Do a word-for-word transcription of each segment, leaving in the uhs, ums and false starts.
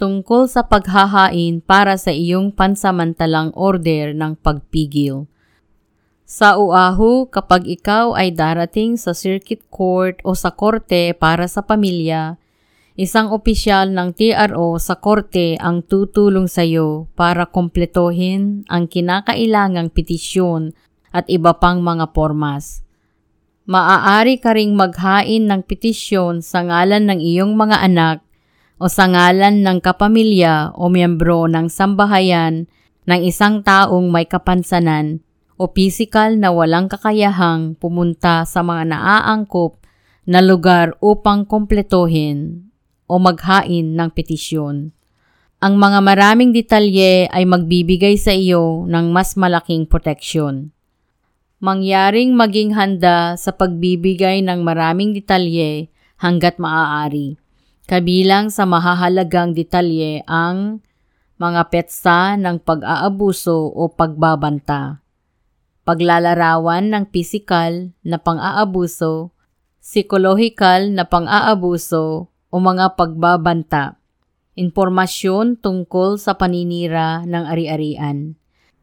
tungkol sa paghahain para sa iyong pansamantalang order ng pagpigil. Sa Oahu, kapag ikaw ay darating sa circuit court o sa korte para sa pamilya, isang opisyal ng T R O sa korte ang tutulong sa iyo para kompletohin ang kinakailangang petisyon at iba pang mga pormas. Maaari ka ring maghain ng petisyon sa ngalan ng iyong mga anak o sa ngalan ng kapamilya o miyembro ng sambahayan ng isang taong may kapansanan o pisikal na walang kakayahang pumunta sa mga naaangkop na lugar upang kompletohin o maghain ng petisyon. Ang mga maraming detalye ay magbibigay sa iyo ng mas malaking proteksyon. Mangyaring maging handa sa pagbibigay ng maraming detalye hanggat maaari. Kabilang sa mahahalagang detalye ang mga petsa ng pag-aabuso o pagbabanta, paglalarawan ng pisikal na pang-aabuso, psikolohikal na pang-aabuso o mga pagbabanta, impormasyon tungkol sa paninira ng ari-arian,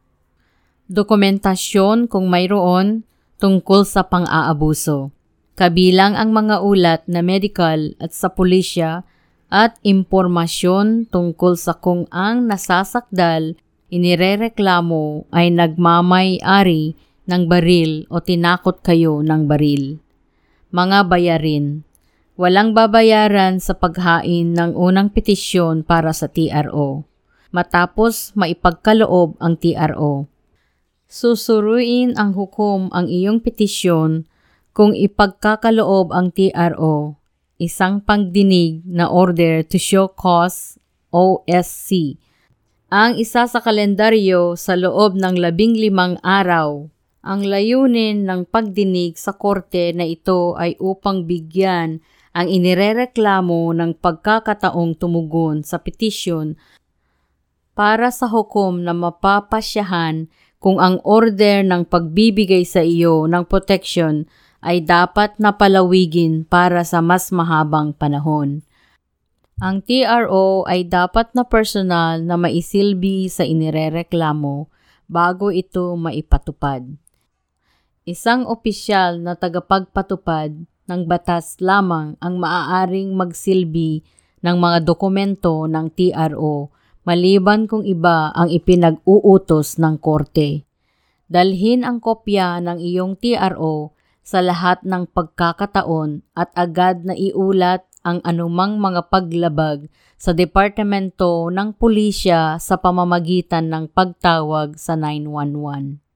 dokumentasyon kung mayroon tungkol sa pang-aabuso, kabilang ang mga ulat na medical at sa pulisya at impormasyon tungkol sa kung ang nasasakdal inirereklamo ay nagmamay-ari ng baril o tinakot kayo ng baril. Mga bayarin. Walang babayaran sa paghain ng unang petisyon para sa T R O, matapos maipagkaloob ang T R O. Susuruin ang hukom ang iyong petisyon kung ipagkakaloob ang T R O, isang pagdinig na Order to Show Cause o S C, ang isa sa kalendaryo sa loob ng labing limang araw. Ang layunin ng pagdinig sa korte na ito ay upang bigyan ang inirereklamo ng pagkakataong tumugon sa petisyon para sa hukom na mapapasyahan kung ang order ng pagbibigay sa iyo ng protection ay dapat napalawigin para sa mas mahabang panahon. Ang T R O ay dapat na personal na maisilbi sa inirereklamo bago ito maipatupad. Isang opisyal na tagapagpatupad ng batas lamang ang maaaring magsilbi ng mga dokumento ng T R O maliban kung iba ang ipinag-uutos ng korte. Dalhin ang kopya ng iyong T R O sa lahat ng pagkakataon at agad na iulat ang anumang mga paglabag sa Departamento ng Pulisya sa pamamagitan ng pagtawag sa nine one one.